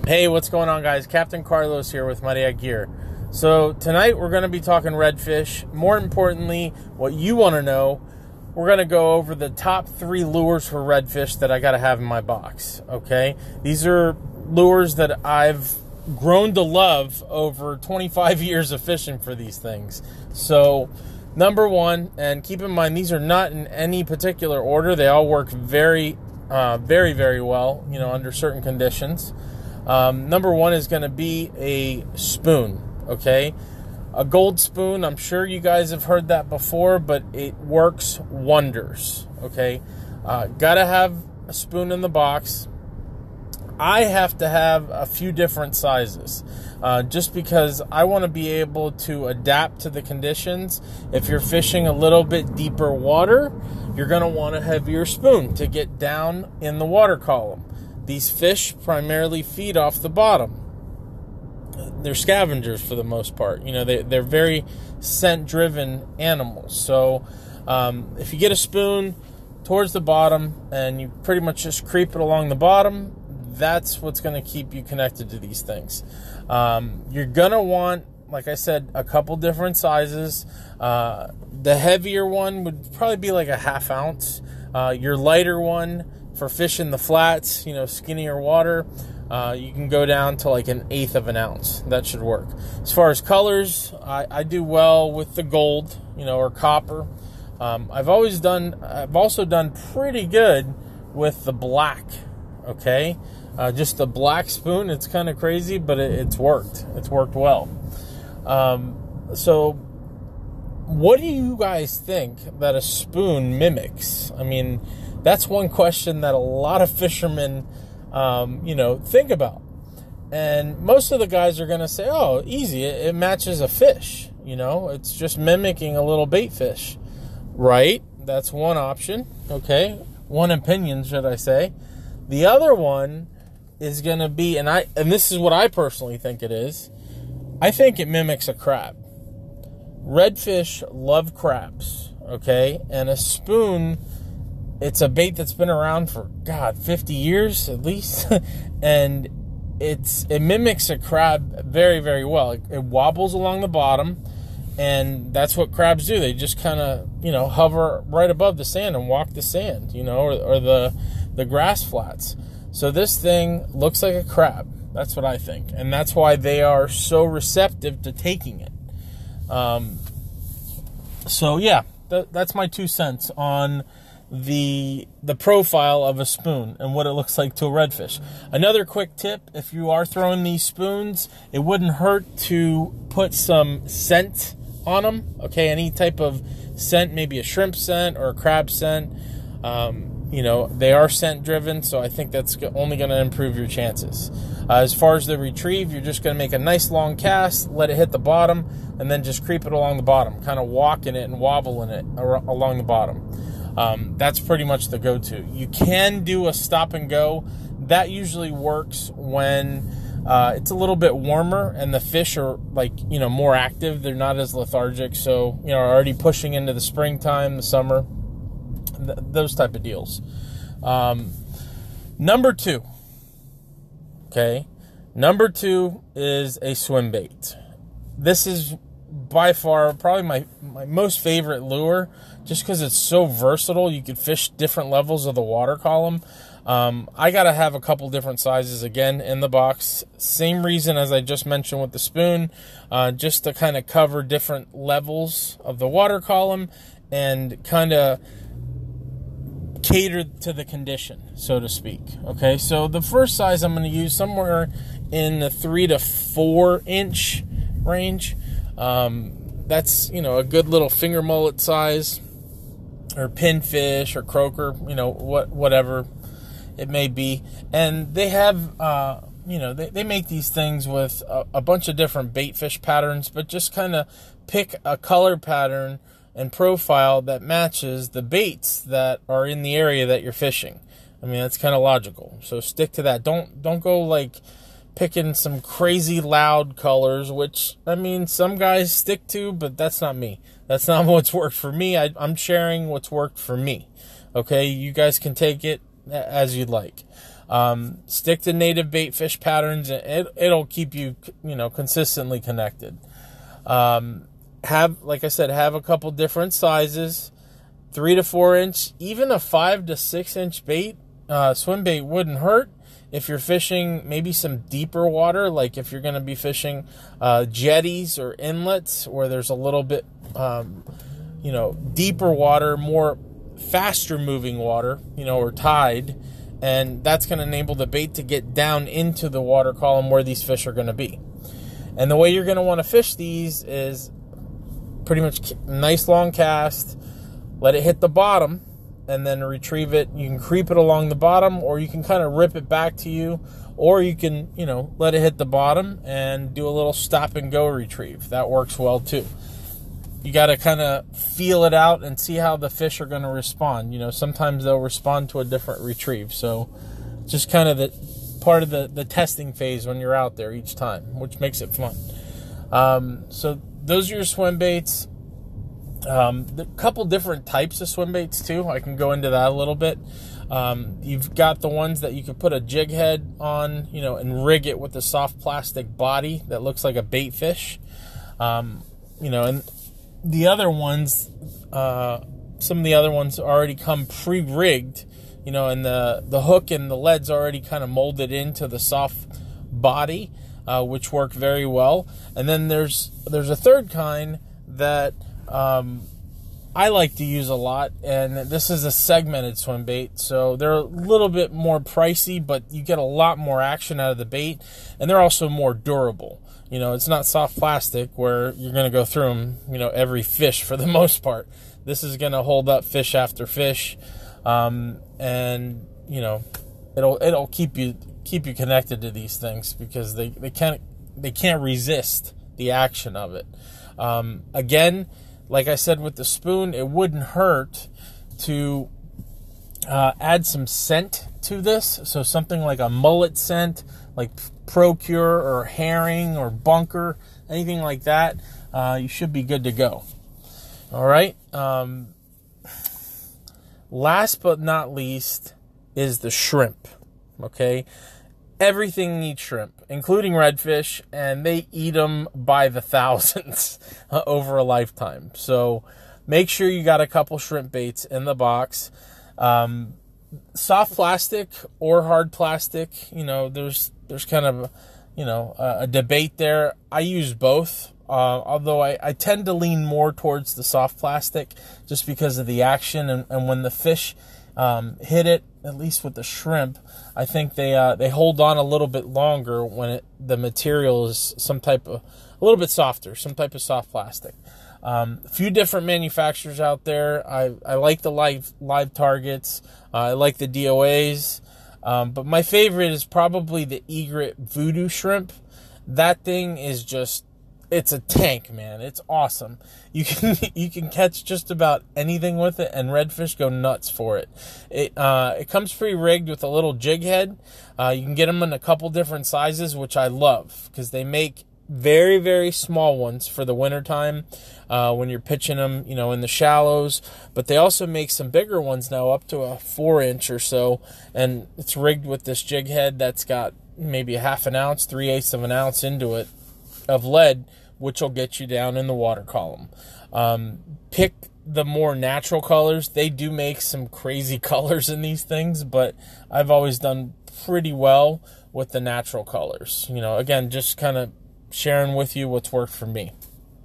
Hey, what's going on, guys? Captain Carlos here with Mighty Ag Gear. So tonight we're going to be talking redfish. More importantly, what you want to know, we're going to go over the top 3 lures for redfish that I got to have in my box, okay? These are lures that I've grown to love over 25 years of fishing for these things. So number 1, and keep in mind these are not in any particular order. They all work very well, under certain conditions. Number 1 is going to be a spoon, okay? A gold spoon, I'm sure you guys have heard that before, but it works wonders, okay? Gotta have a spoon in the box. I have to have a few different sizes, just because I want to be able to adapt to the conditions. If you're fishing a little bit deeper water, you're going to want a heavier spoon to get down in the water column. These fish primarily feed off the bottom. They're scavengers for the most part. They're very scent-driven animals. So if you get a spoon towards the bottom and you pretty much just creep it along the bottom, that's what's going to keep you connected to these things. You're going to want, like I said, a couple different sizes. The heavier one would probably be like a 1/2 ounce. Your lighter one, for fishing the flats, skinnier water, you can go down to like 1/8 of an ounce. That should work. As far as colors, I do well with the gold, or copper. I've also done pretty good with the black, okay? Just the black spoon, it's kind of crazy, but it's worked. It's worked well. So what do you guys think that a spoon mimics? I mean, that's one question that a lot of fishermen, think about. And most of the guys are going to say, oh, easy, it matches a fish. It's just mimicking a little bait fish. Right? That's one option, okay? One opinion, should I say. The other one is going to be, and this is what I personally think it is, I think it mimics a crab. Redfish love crabs, okay? And a spoon, it's a bait that's been around for, 50 years at least. And it mimics a crab very, very well. It wobbles along the bottom, and that's what crabs do. They just kind of, hover right above the sand and walk the sand, or the grass flats. So this thing looks like a crab. That's what I think. And that's why they are so receptive to taking it. So yeah, that's my 2 cents on the profile of a spoon and what it looks like to a redfish. Another quick tip, if you are throwing these spoons, it wouldn't hurt to put some scent on them, okay? Any type of scent, maybe a shrimp scent or a crab scent. They are scent driven, so I think that's only going to improve your chances. As far as the retrieve, you're just going to make a nice long cast, let it hit the bottom, and then just creep it along the bottom, kind of walking it and wobbling it along the bottom. That's pretty much the go-to. You can do a stop and go. That usually works when it's a little bit warmer and the fish are more active. They're not as lethargic, so already pushing into the springtime, the summer, those type of deals. Number 2. Okay. Number 2 is a swim bait. This is by far probably my most favorite lure, just because it's so versatile. You could fish different levels of the water column. I got to have a couple different sizes again in the box. Same reason as I just mentioned with the spoon, just to kind of cover different levels of the water column and kind of cater to the condition, so to speak. Okay, so the first size I'm going to use somewhere in the 3 to 4 inch range. That's, a good little finger mullet size, or pinfish, or croaker, whatever it may be. And they have, they make these things with a bunch of different bait fish patterns, but just kind of pick a color pattern and profile that matches the baits that are in the area that you're fishing. I mean, that's kind of logical. So stick to that. Don't go picking some crazy loud colors, which, some guys stick to, but that's not me. That's not what's worked for me. I'm sharing what's worked for me. Okay, you guys can take it as you'd like. Stick to native bait fish patterns, and it'll keep you, consistently connected. Like I said, have a couple different sizes, 3 to 4 inch, even a 5 to 6 inch bait, swim bait wouldn't hurt. If you're fishing maybe some deeper water, like if you're going to be fishing jetties or inlets where there's a little bit, deeper water, more faster moving water, or tide, and that's going to enable the bait to get down into the water column where these fish are going to be. And the way you're going to want to fish these is pretty much nice long cast, let it hit the bottom, and then retrieve it. You can creep it along the bottom, or you can kind of rip it back to you, or you can, let it hit the bottom and do a little stop and go retrieve. That works well too. You got to kind of feel it out and see how the fish are going to respond. Sometimes they'll respond to a different retrieve. So just kind of the part of the testing phase when you're out there each time, which makes it fun. So those are your swim baits. A couple different types of swim baits too. I can go into that a little bit. You've got the ones that you can put a jig head on, and rig it with a soft plastic body that looks like a bait fish. And the other ones, some of the other ones already come pre-rigged, and the hook and the lead's already kind of molded into the soft body, which work very well. And then there's a third kind that I like to use a lot, and this is a segmented swim bait. So they're a little bit more pricey, but you get a lot more action out of the bait, and they're also more durable. It's not soft plastic where you're going to go through them, every fish for the most part. This is going to hold up fish after fish, and it'll keep you connected to these things because they can't resist the action of it. Again, like I said with the spoon, it wouldn't hurt to add some scent to this. So something like a mullet scent, like Procure or herring or bunker, anything like that, you should be good to go. All right. Last but not least is the shrimp. Okay. Everything needs shrimp, including redfish, and they eat them by the thousands over a lifetime. So make sure you got a couple shrimp baits in the box. Soft plastic or hard plastic, there's kind of, a debate there. I use both, although I tend to lean more towards the soft plastic just because of the action. And when the fish hit it, at least with the shrimp, I think they hold on a little bit longer when the material is a little bit softer, some type of soft plastic. A few different manufacturers out there. I like the live targets. I like the DOAs. But my favorite is probably the Egret Voodoo shrimp. That thing is it's a tank, man. It's awesome. You can catch just about anything with it, and redfish go nuts for it. It comes pre-rigged with a little jig head. You can get them in a couple different sizes, which I love because they make very, very small ones for the wintertime when you're pitching them, in the shallows. But they also make some bigger ones now, up to a 4-inch or so, and it's rigged with this jig head that's got maybe a half an ounce, 3/8 of an ounce into it of lead, which will get you down in the water column. Pick the more natural colors. They do make some crazy colors in these things, but I've always done pretty well with the natural colors. Again, just kind of sharing with you what's worked for me.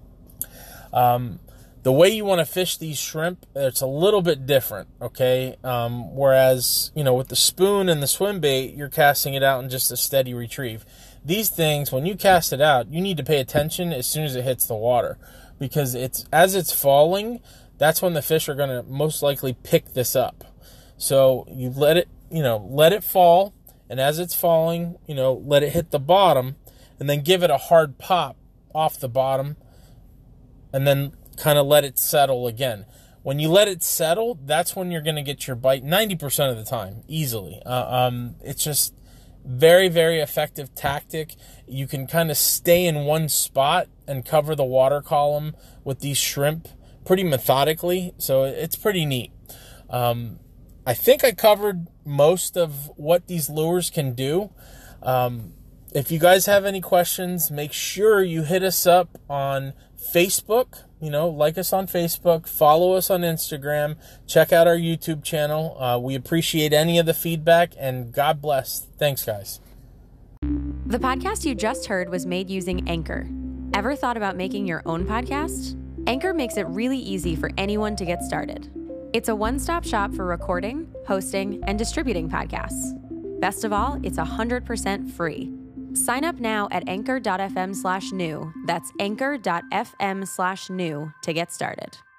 The way you want to fish these shrimp, it's a little bit different, okay? Whereas, with the spoon and the swim bait, you're casting it out in just a steady retrieve. These things, when you cast it out, you need to pay attention as soon as it hits the water, because as it's falling, that's when the fish are going to most likely pick this up. So you let it fall, and as it's falling, let it hit the bottom, and then give it a hard pop off the bottom, and then kind of let it settle again. When you let it settle, that's when you're going to get your bite 90% of the time, easily. It's just very, very effective tactic. You can kind of stay in one spot and cover the water column with these shrimp pretty methodically, so it's pretty neat. I think I covered most of what these lures can do. If you guys have any questions, make sure you hit us up on Facebook. Like us on Facebook, follow us on Instagram, check out our YouTube channel. We appreciate any of the feedback, and God bless. Thanks, guys. The podcast you just heard was made using Anchor. Ever thought about making your own podcast? Anchor makes it really easy for anyone to get started. It's a one-stop shop for recording, hosting, and distributing podcasts. Best of all, it's 100% free. Sign up now at anchor.fm/new. That's anchor.fm/new to get started.